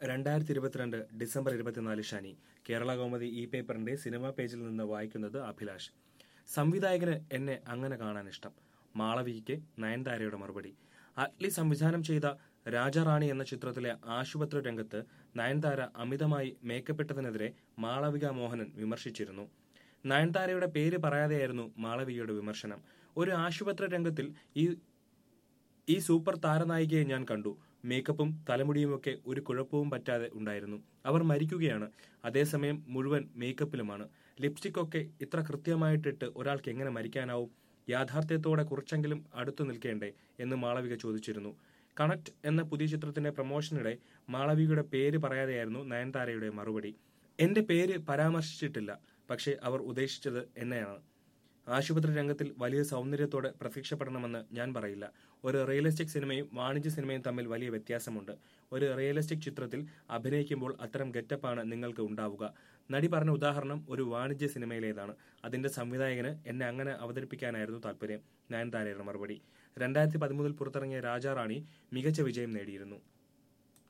2022 December 24 ശനി. കേരള കൗമുദി ഈ പേപ്പറിന്റെ സിനിമാ പേജിൽ നിന്ന് വായിക്കുന്നത് അഭിലാഷ്. സംവിധായകന് എന്നെ അങ്ങനെ കാണാൻ ഇഷ്ടം. മാളവികയ്ക്ക് നയൻതാരയുടെ മറുപടി. അറ്റ്ലി സംവിധാനം ചെയ്ത രാജാറാണി എന്ന ചിത്രത്തിലെ ആശുപത്രി രംഗത്ത് നയൻതാര അമിതമായി മേക്കപ്പെട്ടതിനെതിരെ മാളവിക മോഹനൻ വിമർശിച്ചിരുന്നു. നയൻതാരയുടെ പേര് പറയാതെയായിരുന്നു മാളവികയുടെ വിമർശനം. ഒരു ആശുപത്രി രംഗത്തിൽ ഈ സൂപ്പർ താരനായികയെ ഞാൻ കണ്ടു. മേക്കപ്പും തലമുടിയുമൊക്കെ ഒരു കുഴപ്പവും പറ്റാതെ ഉണ്ടായിരുന്നു. അവർ മരിക്കുകയാണ്, അതേസമയം മുഴുവൻ മേക്കപ്പിലുമാണ്. ലിപ്സ്റ്റിക് ഒക്കെ ഇത്ര കൃത്യമായിട്ടിട്ട് ഒരാൾക്ക് എങ്ങനെ മരിക്കാനാവും? യാഥാർത്ഥ്യത്തോടെ കുറച്ചെങ്കിലും അടുത്തു നിൽക്കേണ്ടേ എന്ന് മാളവിക ചോദിച്ചിരുന്നു. കണക്ട് എന്ന പുതിയ ചിത്രത്തിന്റെ പ്രമോഷനിടെ മാളവികയുടെ പേര് പറയാതെയായിരുന്നു നയൻതാരയുടെ മറുപടി. എന്റെ പേര് പരാമർശിച്ചിട്ടില്ല, പക്ഷേ അവർ ഉദ്ദേശിച്ചത് എന്നെയാണ്. ആശുപത്രി രംഗത്തിൽ വലിയ സൗന്ദര്യത്തോടെ പ്രത്യക്ഷപ്പെടണമെന്ന് ഞാൻ പറയില്ല. ഒരു റിയലിസ്റ്റിക് സിനിമയും വാണിജ്യ സിനിമയും തമ്മിൽ വലിയ വ്യത്യാസമുണ്ട്. ഒരു റിയലിസ്റ്റിക് ചിത്രത്തിൽ അഭിനയിക്കുമ്പോൾ അത്തരം ഗെറ്റപ്പാണ് നിങ്ങൾക്ക് ഉണ്ടാവുക. നടി പറഞ്ഞ ഉദാഹരണം ഒരു വാണിജ്യ സിനിമയിലേതാണ്. അതിന്റെ സംവിധായകന് എന്നെ അങ്ങനെ അവതരിപ്പിക്കാനായിരുന്നു താല്പര്യം. നയൻതാരയുടെ മറുപടി. 2013 പുറത്തിറങ്ങിയ രാജാറാണി മികച്ച വിജയം നേടിയിരുന്നു.